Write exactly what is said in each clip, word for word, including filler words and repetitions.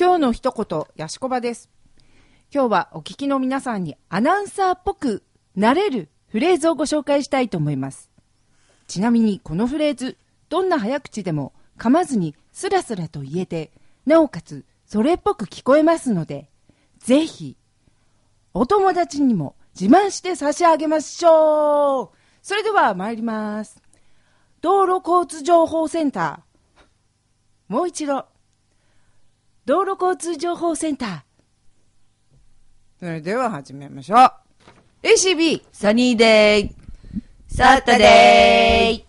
今日の一言、やしこばです。今日はお聞きの皆さんにアナウンサーっぽくなれるフレーズをご紹介したいと思います。ちなみにこのフレーズ、どんな早口でも噛まずにスラスラと言えて、なおかつそれっぽく聞こえますので、ぜひお友達にも自慢して差し上げましょう。それでは参ります。道路交通情報センター。もう一度。道路交通情報センター。それでは始めましょう。エーシービーサニーデイサタデー。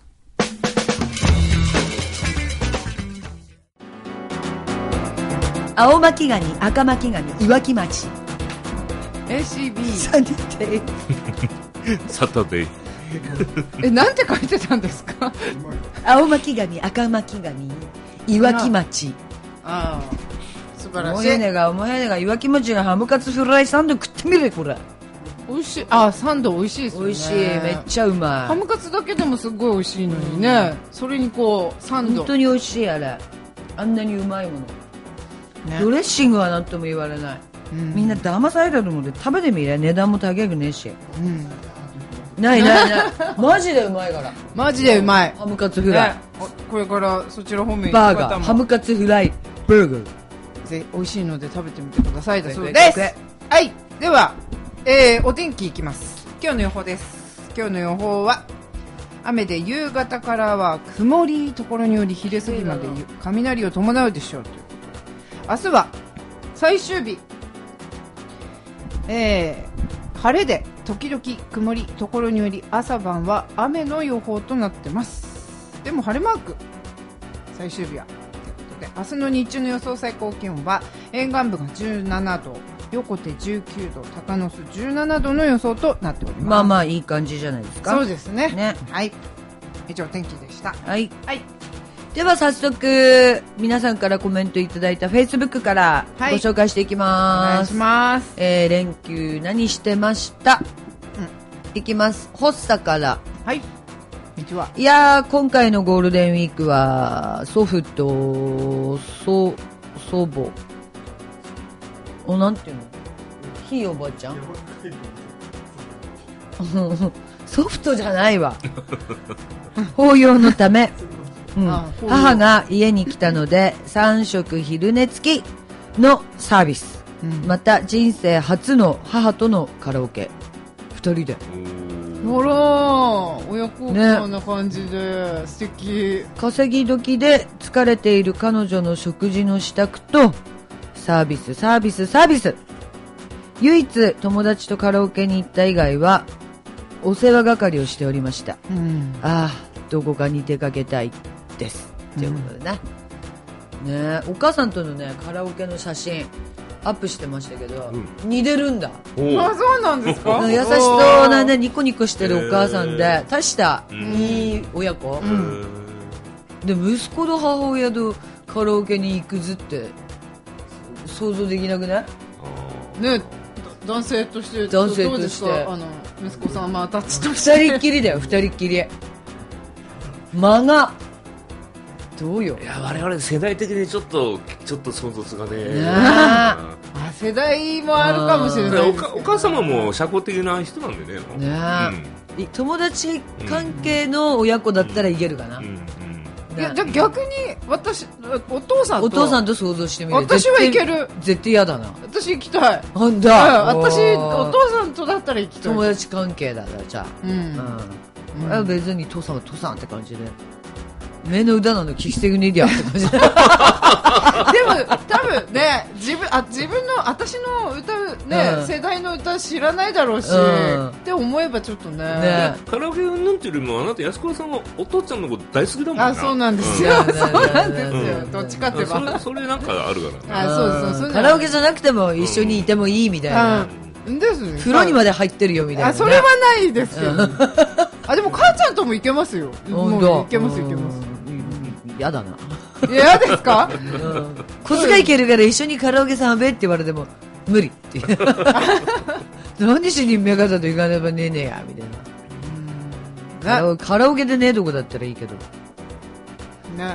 青巻紙、赤巻紙、いわき町。 エーシービーサニーデイサタデー。 え、なんて書いてたんですか？ 青巻紙、赤巻紙、いわき町。 ああ、素晴らおしい。 へねがおへねがいわき町のハムカツフライサンド食ってみるこれ。 美味しい。あ、サンド美味しいですよね。 美味しい、めっちゃうまい。 ハムカツだけでもすごい美味しいのにね、それにこうサンド本当に美味しい。あれあんなにうまいもの、 ね、 ドレッシングは何とも言われない、うん、みんな騙されたと思って食べてみれ。値段も高くねえし、うん、ないないないマジでうまいからマジでうまいハムカツフライ、ね、 これからそちら方面バーガーハムカツフライバーガーぜ美味しいので食べてみてくださいだそうです。はい、では、えー、お天気いきます。今日の予報です。今日の予報は雨で夕方からは曇り、ところにより昼過ぎまで雷を伴うでしょうということで、明日は最終日、えー、晴れで時々曇り、ところにより朝晩は雨の予報となってます。でも晴れマーク、最終日はということで、明日の日中の予想最高気温は沿岸部がじゅうななど、横手じゅうきゅうど、高野須じゅうななどの予想となっております。 まあまあいい感じじゃないですか。 そうですね。 ね、 はい。以上天気でした。 はい。 はい。 では早速皆さんからコメントいただいた Facebook からご紹介していきます。 お願いします。 えー、連休何してました？うん、いきます。ホッサから。 はい。こんにちは。 いやー、今回のゴールデンウィークは祖父と祖祖母おなんていうの、ひいおばあちゃんソフトじゃないわ法要のため、うん、母が家に来たのでさん食昼寝付きのサービス、うん、また人生初の母とのカラオケふたりで。 ほら親孝行な感じで、ね、素敵。 稼ぎ時で疲れている彼女の食事の支度とサービスサービスサービス。唯一友達とカラオケに行った以外はお世話係をしておりました、うん、ああどこかに出かけたいですということでね、うん、ねお母さんとのねカラオケの写真アップしてましたけど、うん、似てるんだ。 あ、そうなんですか。 優しそうなねニコニコしてるお母さんで大したいい親子、うん、で息子と母親とカラオケに行くずって想像できなくない？ ね、男性として男性としてどうですか、あの息子さん、まあ、タッチとして二人っきりだよ二人っきり間がどうよ。 いや我々世代的にちょっとちょっと想像つかねえ、 ねあ世代もあるかもしれないですけど、 お, お母様も社交的な人なんでね、 ね、うん、友達関係の親子だったらいけるかな、うんうんいやじゃ逆に私お父さんとお父さんと想像してみる。 私はいける。 絶対嫌だな。 私行きたい。 ほんだ、 うん、私お父さんとだったら行きたい。 友達関係だなじゃあ、うんうんうん、別に父さんは父さんって感じで目の歌なの聞きてくねえやって感じででも多分ね自分あ自分の私の歌ね、うん、世代の歌知らないだろうし、うん、って思えばちょっとねねカラオケうんぬんっていうよりもあなた安倉さんはお父ちゃんのこと大好きだもんな。 あそうなんですよ、うん、そうなんですよ、うん、どっちかってば、 それ、それなんかあるからね。あそうですそうカラオケじゃなくても一緒にいてもいいみたいな、 うん、ですね、 風呂にまで入ってるよみたいな、ね、 あそれはないですけど、うん、あでも母ちゃんとも行けますよ。もう行けます行けます。 やだな。 嫌ですか？うん、 小遣いいけるから一緒にカラオケさんべって言われても無理っていう何しに目方と行かねばねえねえやみたいな。カラオケでねえとこだったらいいけどね。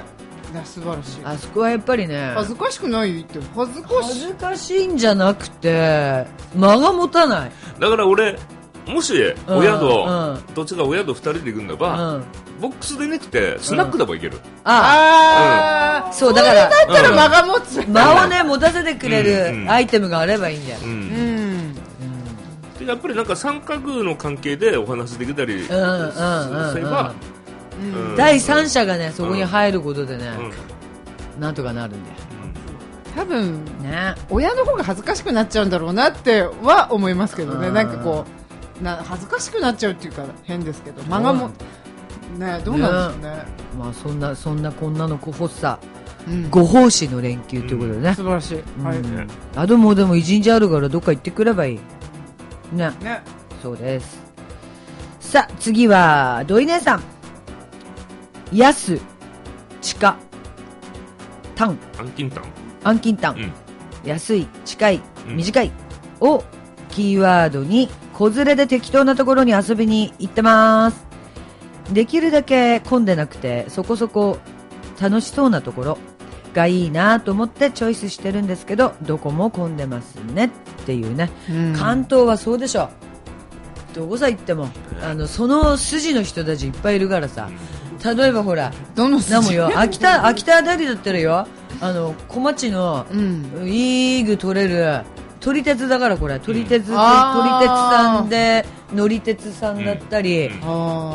や素晴らしい。 あそこはやっぱりね、 恥ずかしくないって恥ずか恥しい。 ずかしいんじゃなくて間が持たない。 だから俺もしお宿、 うんうん、 どっちかお宿ふたりで行くんだば、うん、ボックスでなくてスナックでも行ける、うん、 ああ、うん、そうだから、 それだったら間が持つ、 うん、間をね持たせてくれるアイテムがあればいいんだよ、うんうんうん、でやっぱりなんか三角の関係でお話できたりすれば、 第三者がねそこに入ることでね、うん、なんとかなるんだよ。 多分ね、親の方が恥ずかしくなっちゃうんだろうなっては思いますけどね。なんかこうな恥ずかしくなっちゃうっていうか変ですけど、間がもねどうなんでしょうね。 まあそんなそんなこんなの子発作、うん、ご奉仕の連休ということでね、うん、 素晴らしい、うん、はい、 あともうでも一日あるからどっか行ってくればいいね。 ね、 そうです。さあ次は土井姉さん。安、地下、短、 安近短、 安近短、うん、安い、近い、短いをキーワードに子連れで適当なところに遊びに行ってます。できるだけ混んでなくてそこそこ楽しそうなところがいいなと思ってチョイスしてるんですけど、どこも混んでますねっていうね、うん、関東はそうでしょ。どこさ行ってもあのその筋の人たちいっぱいいるからさ。例えばほらどの筋よ秋田秋田あたりだったらよ、あの小町の、うん、いい具取れる撮り鉄だから、これ撮り鉄、うん、撮り鉄さんで乗り鉄さんだったり、うん、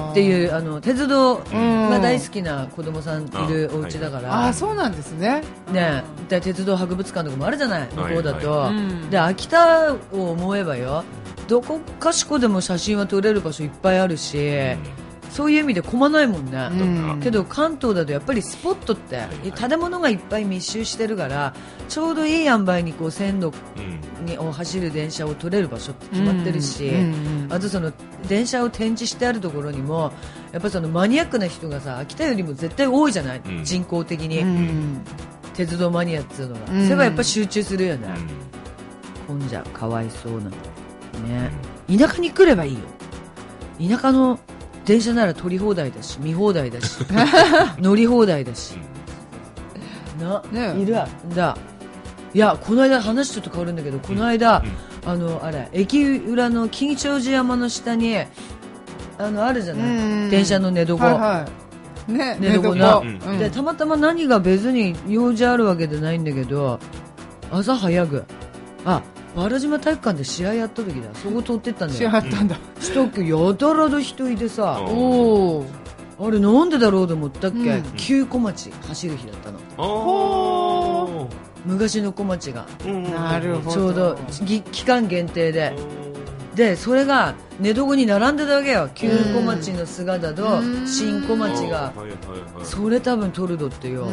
っていうあの鉄道が大好きな子供さんいるお家だから、うん、 ああそうなんですね。 ねで鉄道博物館とかもあるじゃない向こうだと、はいはい、で秋田を思えばよ、どこかしこでも写真は撮れる場所いっぱいあるし、うん、そういう意味で混まないもんね、うん、けど関東だとやっぱりスポットって建物がいっぱい密集してるから、ちょうどいい塩梅にこう線路にを走る電車を撮れる場所って決まってるし、うんうんうん、あとその電車を展示してあるところにもやっぱそのマニアックな人がさ、秋田よりも絶対多いじゃない、うん、人口的に、うん、鉄道マニアっていうのが、うん、それはやっぱ集中するよね、うん、混んじゃう、かわいそうなね。田舎に来ればいいよ。田舎の電車なら取り放題だし見放題だし乗り放題だしな、ね、いるんだ。いやこの間話ちょっと変わるんだけど、この間、うん、あのあれ駅裏の金長寺山の下にあのあるじゃない、電車の寝床、はいはい、ね、寝床な、うん、でたまたま何が別に用事あるわけじゃないんだけど、朝早くあ原島体育館で試合やった時だ、そこ通ってったんだよ。 試合やったんだ。 したっけやたらと人いてさ、おあれなんでだろうと思ったっけ、うん、旧小町走る日だったの。お昔の小町が、 うん、なるほど、 ちょうど期間限定で、でそれが寝床に並んでたわけよ。旧小町の姿と新小町が、それ多分トルドってよ、うん、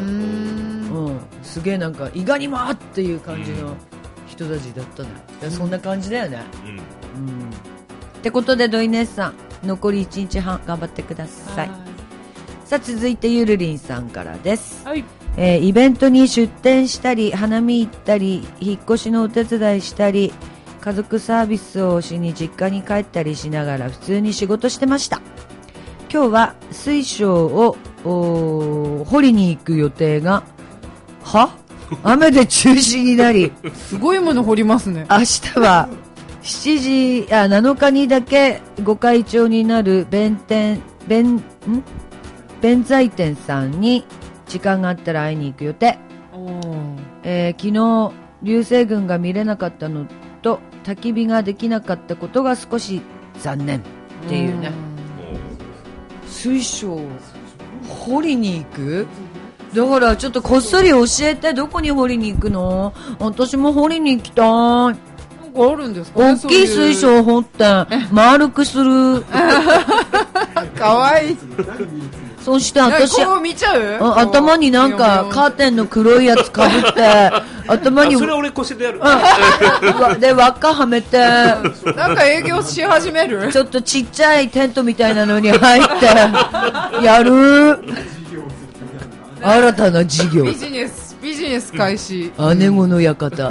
すげえなんか伊賀にもっていう感じの人たちだったのよ。いやそんな感じだよね、うんうん、ってことでドイネスさん残りいちにちはん頑張ってください。さあ続いてゆるりんさんからです、はい。えー、イベントに出店したり花見行ったり引っ越しのお手伝いしたり家族サービスをしに実家に帰ったりしながら普通に仕事してました。今日は水晶を掘りに行く予定がは雨で中止になりすごいもの掘りますね。 明日はしちじあなのかにだけご会長になる弁天弁ん弁財天さんに時間があったら会いに行く予定。えー、昨日流星群が見れなかったのと焚き火ができなかったことが少し残念っていうね。水晶掘りに行くだからちょっとこっそり教えて、どこに掘りに行くの？私も掘りに行きたい。なんかあるんですかね？ 大きい水晶を掘って丸くするかわいい。 そして私こう見ちゃう？ 頭になんかカーテンの黒いやつかぶって頭にそれ俺腰でやるで輪っかはめてなんか営業し始める？ ちょっとちっちゃいテントみたいなのに入ってやる新たな事業、 ビジネスビジネス開始、 姉子の館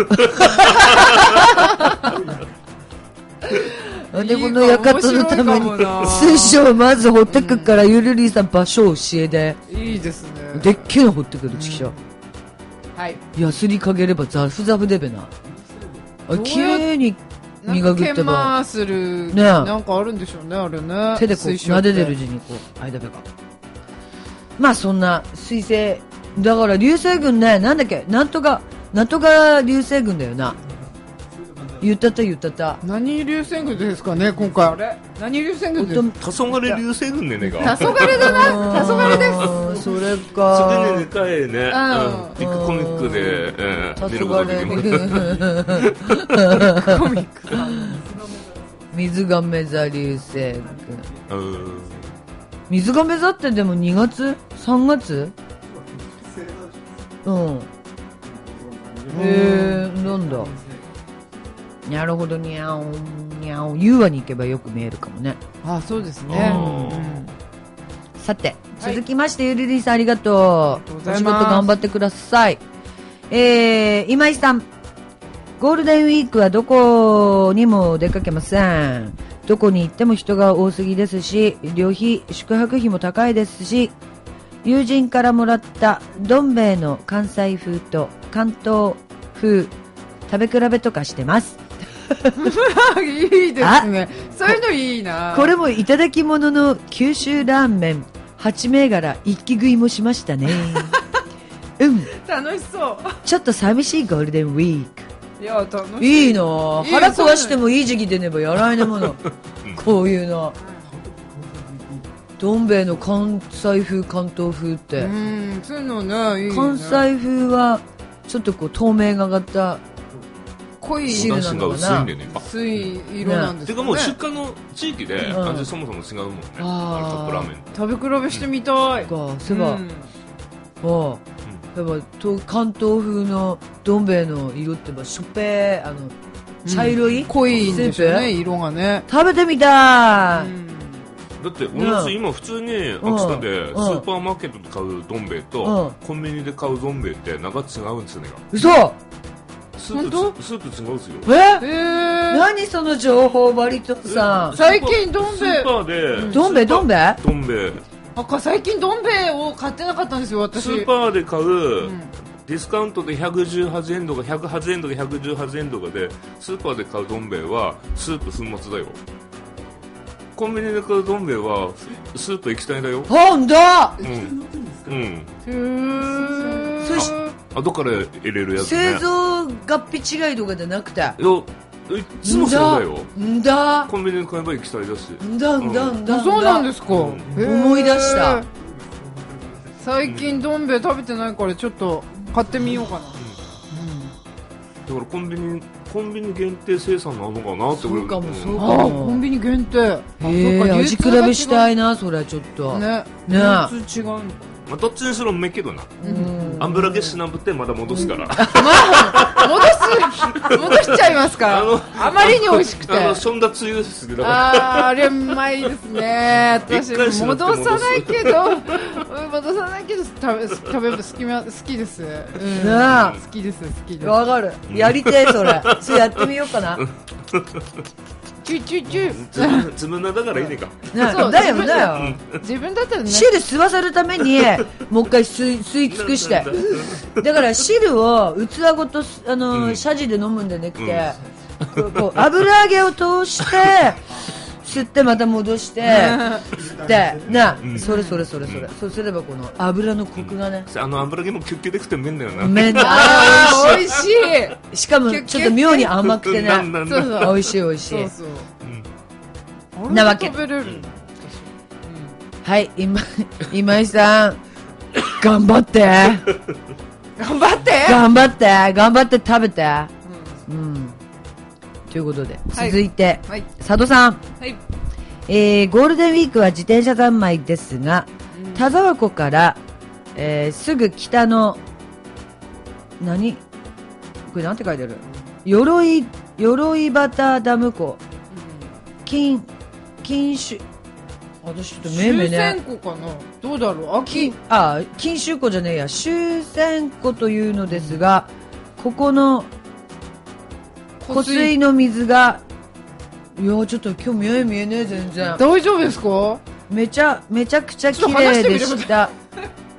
姉子の館のために水晶をまず掘ってくから、ゆるりさん場所を教えて。 いいですね。 でっけえの掘ってくるチキショはい。 やすりかければザフザフでべなあ綺麗に磨くってばマーする、 ね、 なんかあるんでしょうね、あれね。 手でこう撫でてるうちにこう間べがまあそんな水星だから流星群ね、なんだっけ、なんとかなんとか流星群だよな。言ったった言ったった。 何流星群ですかね今回。あれ何流星群ですか。 黄昏流星群ねねが。 黄昏だな。黄昏です。 それか。 それね、でかいね。ビッグコミックで黄昏コミック。水亀座流星群。水亀座ってでもにがつさんがつうん。へえ、なんだ。なるほど、にゃおにゃお。優和に行けばよく見えるかもね。 ああ、そうですね。うん、 さて、はい、続きまして、ゆりりんさんありがとう。お仕事頑張ってください。えー、今井さん。ゴールデンウィークはどこにも出かけません。どこに行っても人が多すぎですし、旅費、宿泊費も高いですし、友人からもらったどん兵衛の関西風と関東風食べ比べとかしてます。 いいですね。そういうのいいな。 これもいただき物の九州ラーメンはち銘柄一気食いもしましたね。うん。 楽しそう。 ちょっと寂しいゴールデンウィーク。 いや楽しい。 いいな。腹壊してもいい時期でねばやらないねもの。こういうの。どん兵衛の関西風関東風って。 うん、そういうのね。いいね。 関西風はちょっとこう透明がかった濃い汁なのかな。 薄い色なんですかね。 てかもう出荷の地域で味そもそも違うもんね。ああ、ラーメン。 食べ比べしてみたい。 か、そういえば、ああ、やっぱ関東風のどん兵衛の色ってばしょっぺーあの茶色い濃いんですよね色がね。 食べてみたい。 だって同じ今普通に秋田でスーパーマーケットで買うどん兵衛とコンビニで買うどん兵衛ってなんか違うんですよね。 嘘。 スープスープ違うんですよ。 えー、何その情報割とさ。 最近どん兵衛スーパーでどん兵衛どん兵衛どん兵衛あ最近どん兵衛を買ってなかったんですよ私。 スーパーで買う、うん、ディスカウントでひゃくじゅうはちえんとかひゃくはちえんとかひゃくじゅうはちえんとかでスーパーで買うどん兵衛はスープ粉末だよ。コンビニで買うどん兵衛はスープ液体だよ。 ほんだ。 うん。うん。 へー。 そしあ後から入れるやつね。 製造合併違いとかじゃなくて。いやいつもそうだよ。 んだ。 コンビニで買えば液体だし。 んだんだんだ。 そうなんですか。 思い出した。 最近どん兵衛食べてないからちょっと買ってみようかな。 だからコンビニコンビニ限定生産なのかなって。 そうかもそうかも。コンビニ限定。 ええ味比べしたいなそれはちょっと。 ね。 ね。 普通違うのか。 まあどっちにしろうめえけどな。油消しなぶってまだ戻すから。 まあ戻す戻しちゃいますか。あのあまりに美味しくて。 あのしょんだつゆですけど。 あああれうまいですね。私戻さないけど戻さないけど食べ食べる好き好きです。 なあ好きです好きです。 わかる。やりてえそれ。それやってみようかな。 チュチュチュ。 自分だからいいねか。 そうだよだよ。 自分だったらね。 汁吸わせるためにもう一回吸い吸い尽くして。だから汁を器ごとあのシャジで飲むんじゃなくて、こう油揚げを通して吸ってまた戻して吸ってな、それそれそれそれ。そうすればこの油のコクがね。 あの油揚げもキュッキュでくて麺だよな。 麺だ。 美味しい。 しかもちょっと妙に甘くてね。 そうそう美味しい美味しい。 そうそう。 なわけ。はい今今井さん頑張って。 頑張って頑張って頑張って食べて、うんうん、ということで、はい、続いて、はい、佐渡さん、 はいえー、ゴールデンウィークは自転車三昧ですが、うん、田沢湖から、えー、すぐ北の何これなんて書いてある鎧鎧端ダム湖、うん、金金州私ちょっとめめね。 終戦湖かな。どうだろう。秋。 あ、金州湖じゃねえや。終戦湖というのですが、ここの湖水の水が、いやちょっと今日見え見えねえ全然。 大丈夫ですか？ めちゃめちゃくちゃ綺麗でした。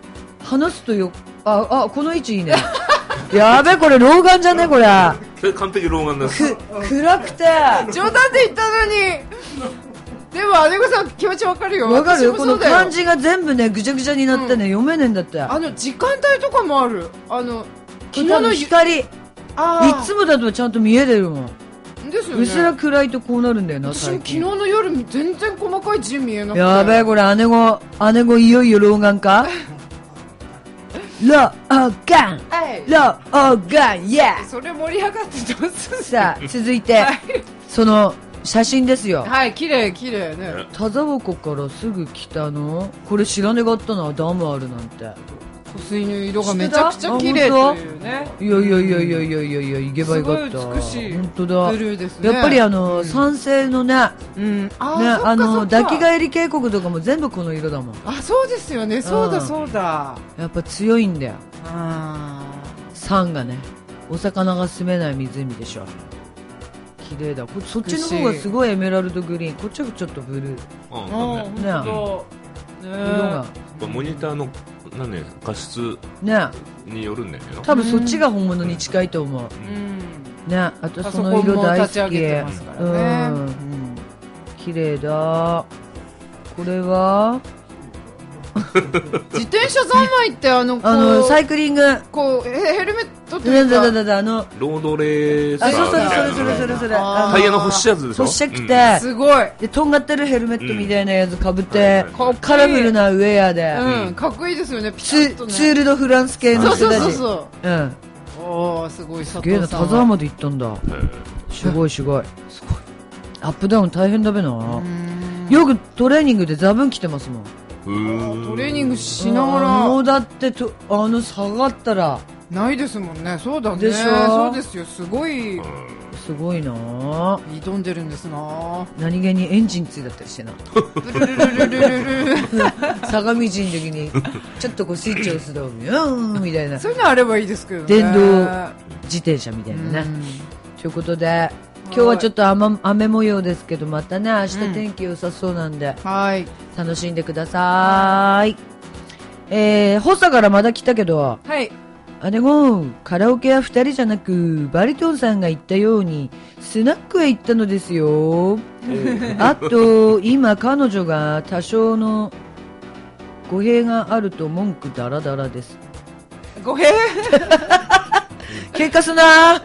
話すとよ、あ、あ、この位置いいね。やべ、これ老眼じゃねこれ。 それ完璧老眼です。 く、暗くて。 冗談で言ったのに。でも姉子さん気持ちわかるよ。 わかるよ。この漢字字が全部ねぐちゃぐちゃになってね、うん、読めねえんだって。 あの時間帯とかもある。あの昨日の光。あいつもだとちゃんと見えてるもん。ですよね。うすら暗いとこうなるんだよな。 私も昨日の夜全然細かい字見えなくて。 やべえこれ姉子姉子いよいよ老眼か。老眼老眼イエー。 それ盛り上がってどうする。 さあ続いて、はい、その写真ですよ。 はい綺麗綺麗ね。 田沢湖からすぐ北のこれ知らねがったな、ダムあるなんて。 湖水の色がめちゃくちゃ綺麗というね。 いやいやいやいやいやいやいや行けばよかった。 すごい美しい。 本当だ。 ブルーですね。 やっぱりあの、うん、山西のね、 うん、あねあの抱き返り渓谷とかも全部この色だもん。 あそうですよね。そうだそうだ。 やっぱ強いんだよ。 あ酸がね、お魚が住めない湖でしょ。綺麗だ。こそっちの方がすごいエメラルドグリーン、こっちはちょっとブルー。 ああね。ね色がモニターのなんね画質によるんだよね。 多分そっちが本物に近いと思う。うん、ね、あとその色大好き。うん、綺麗だ。これは自転車三昧ってあのあのサイクリングこうヘルメットっていうかだだだだあのロードレーサー。 あそうそうそれそれそれそれタイヤの干しやつでしょ。 干しくてすごいでとんがってるヘルメットみたいなやつかぶってカラフルなウェアでうんかっこいいですよね。ピシッとねツールドフランス系の人たち。 そうそうそううんおーすごい。 すげえな、田沢まで行ったんだ。すごいすごいすごい。アップダウン大変だべな。よくトレーニングでザブン来てますもん。 トレーニングしながらもうだってとあの下がったらないですもんね。そうだね。 でしょ。 そうですよ。すごいすごいな。 挑んでるんですな。 何気にエンジンついだったりしてな。 ルルルルルルル坂道の時にちょっとこうスイッチを押すとビューンみたいな。 そういうのあればいいですけどね。 電動自転車みたいなね。ということで今日はちょっと 雨, 雨模様ですけどまたね明日天気良さそうなんで、 うん、はい楽しんでください。えー、ホサからまだ来たけど、 はい。 姉子カラオケはふたりじゃなくバリトンさんが言ったようにスナックへ行ったのですよ。あと今彼女が多少の語弊があると文句ダラダラです。 語弊喧嘩すな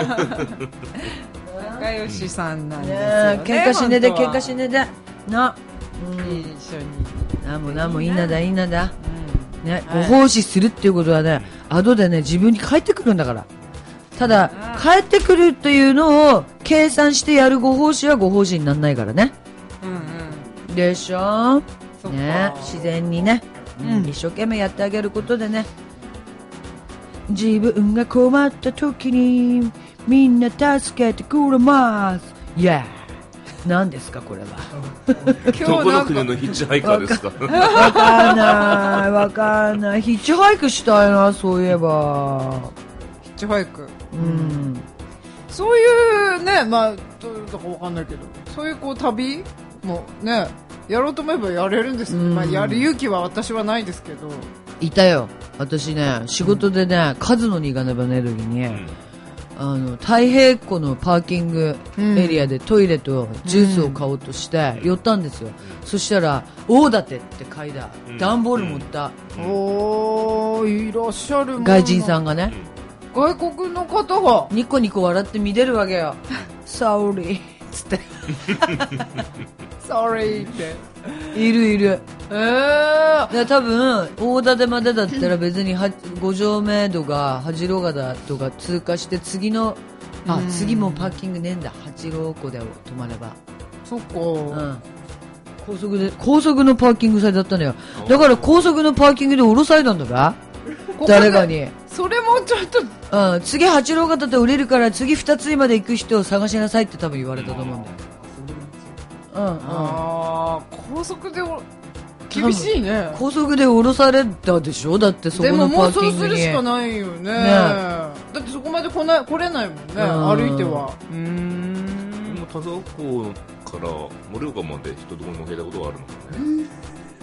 仲良しさんなんですよね。 喧嘩しねで喧嘩しねでな、 うん、一緒になんもなんもいいなだいいなだ、うんね、ご奉仕するっていうことはね後でね自分に返ってくるんだから。ただ返ってくるというのを計算してやるご奉仕はご奉仕にならないからね、うんうん、でしょ、ね、自然にね、うん、一生懸命やってあげることでね自分が困った時にみんな助けてくれます。いや何ですかこれは。 どこの国のヒッチハイカーですか。 わかんないわかんない。ヒッチハイクしたいなそういえば。 ヒッチハイク、 うん、 そういうねまあどうだかわかんないけどそういうこう旅もねやろうと思えばやれるんですけど、まあ、やる勇気は私はないですけど。 いたよ私ね仕事でね、うん、カズノに行かねばねる時に、うん、あの太平湖のパーキングエリアでトイレとジュースを買おうとして寄ったんですよ、うん、そしたら大館って階段、うん、段ボール持った、 うん、おーいらっしゃるもん外人さんがね、 外国の方がニコニコ笑って見れるわけよ。Sorry つって Sorry っているいる。 えー、 多分大館までだったら別にご条目度が八郎潟とか通過して次のあ次もパーキングねえんだ八郎湖で止まれば。 そっか、 うん、高速で高速のパーキングされだったのよ。だから高速のパーキングで降ろされたんだか誰かに。 それもちょっと、 うん、次八郎潟で降りるから次二つまで行く人を探しなさいって多分言われたと思うんだよ。うんうん、 あ高速で厳しいね。 高速で降ろされたでしょ。だってそこのパーキングに。でももうそうするしかないよ ね, ねだってそこまで来ない来れないもんね、歩いては。うーん田沢湖から盛岡まで人とも乗せたことがあるのね。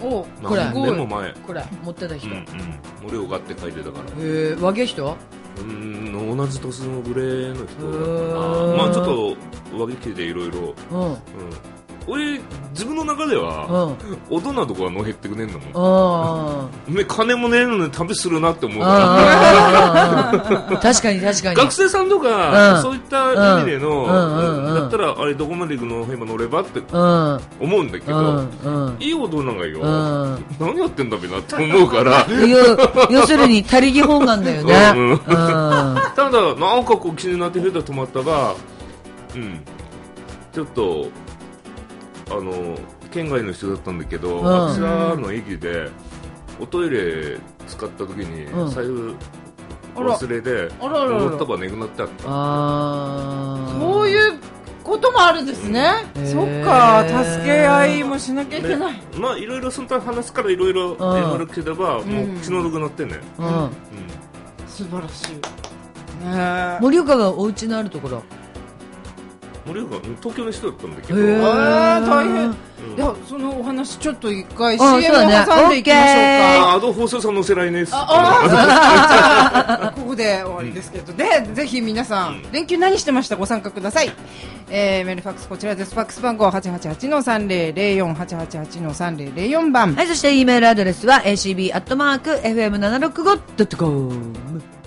おこれ何年も前。 これ持ってた人、 うんうん。俺をがって書いてたから。 へえ、和毛人？ うーん、同じ年のグレーの人へかーな。まあちょっと和気系でいろいろ。 うんうん。俺自分の中では、 うん大人とかはの減ってくねんだもん。 あおめえ金もねえのに旅するなって思うーから。 あー確かに確かに学生さんとか、 うんそういった意味での、 うんうんうんだったらあれどこまで行くの今乗ればってうん思うんだけど、 うんうんいい大人がよ、 うん何やってんだべなって思うから要要するに他力本願だよねうんうんうんただなんかこう気になってフェーダー止まったが、うん、ちょっとあの県外の人だったんだけど、 うん秋田の駅でおトイレ使った時にうん財布忘れであらあらあら戻ったばなくなってあったあーそういうこともあるんですね、 うんそっへかー助け合いもしなきゃいけない、 ねまあいろいろその話からいろいろ悪くすれば、もう気の毒なってね、 うんうん素晴らしい、ね、 盛岡がお家のあるところ森岡東京の人だったんだけど、 へーあー大変、 うんいやそのお話ちょっと一回 シーあエム をそうだね挟んでいきましょうか、 ああどう放送さんのせらいねですああここで終わりですけど、でぜひ皆さん、連休何してましたご参加ください、えー、メールファックスこちらです。ファックス番号 はちはちはちのさんぜろぜろよん はちはちはちのさんぜろぜろよん 番、 はい、そして E メールアドレスは エーシービー アットマーク エフエムななひゃくろくじゅうご ドットコム